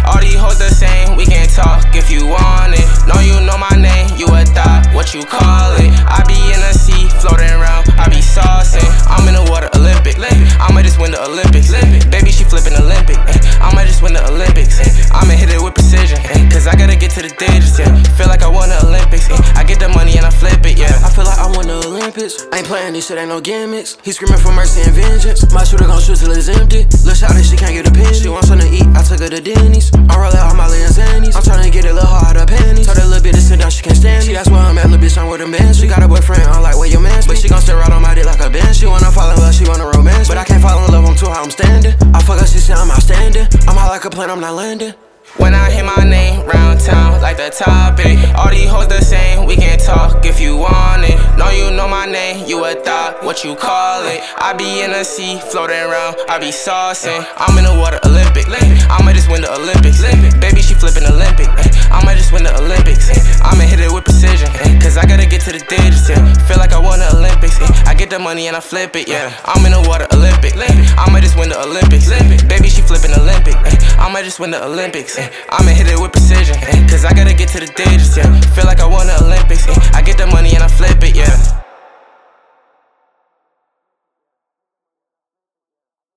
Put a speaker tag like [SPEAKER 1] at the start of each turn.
[SPEAKER 1] All these hoes the same, we can talk if you want it. Know you know my name, you a thought, what you call it? I be in the sea, floating around, I be saucing. I'm in the water, Olympic. I'ma just win the Olympics. Baby, she flipping Olympic. I'ma just win the Olympics. I'ma hit it with precision, cause I gotta get to the digits, yeah. Feel like I won the Olympics, I get the money and I flip it, yeah.
[SPEAKER 2] I feel like I won the Olympics. I ain't playing this shit, ain't no gimmicks. He screaming for mercy and vengeance. My shooter gon' shoot till it's empty. Lil' shawty, she can't get a pin. She wants something to eat, I took her to Denny's. I'm rollin' all my lens annies. I'm tryna get a little hard out of panties. Told that little bitch to sit down, she can't stand me. She asked where I'm at, little bitch, I'm with a man. She got a boyfriend, I'm like, where your man? But she gon' stare right on my dick like a bench. She wanna fall in love, she wanna romance. But I can't fall in love, I'm too high, I'm standing. I fuck her, she say I'm outstanding. I'm high like a plane, I'm not landing.
[SPEAKER 1] When I hear my name round town like the topic, all these hoes the same, we can talk if you want it. Know you know my name, you a thought, what you call it? I be in the sea, floating around, I be saucing. I'm in the water, Olympic. I'ma just win the Olympics. Baby, she flipping Olympic. I'ma just win the Olympics. I'ma hit it with precision, cause I gotta get to the digits, yeah. Feel like I won the Olympics. I get the money and I flip it, yeah. I'm in the water, Olympic. I'ma just win the Olympics. Baby, she flipping Olympic. I'ma just win the Olympics. I'ma hit it with precision, cause I gotta get to the digits, yeah. Feel like I won the Olympics, I get the money and I flip it, yeah.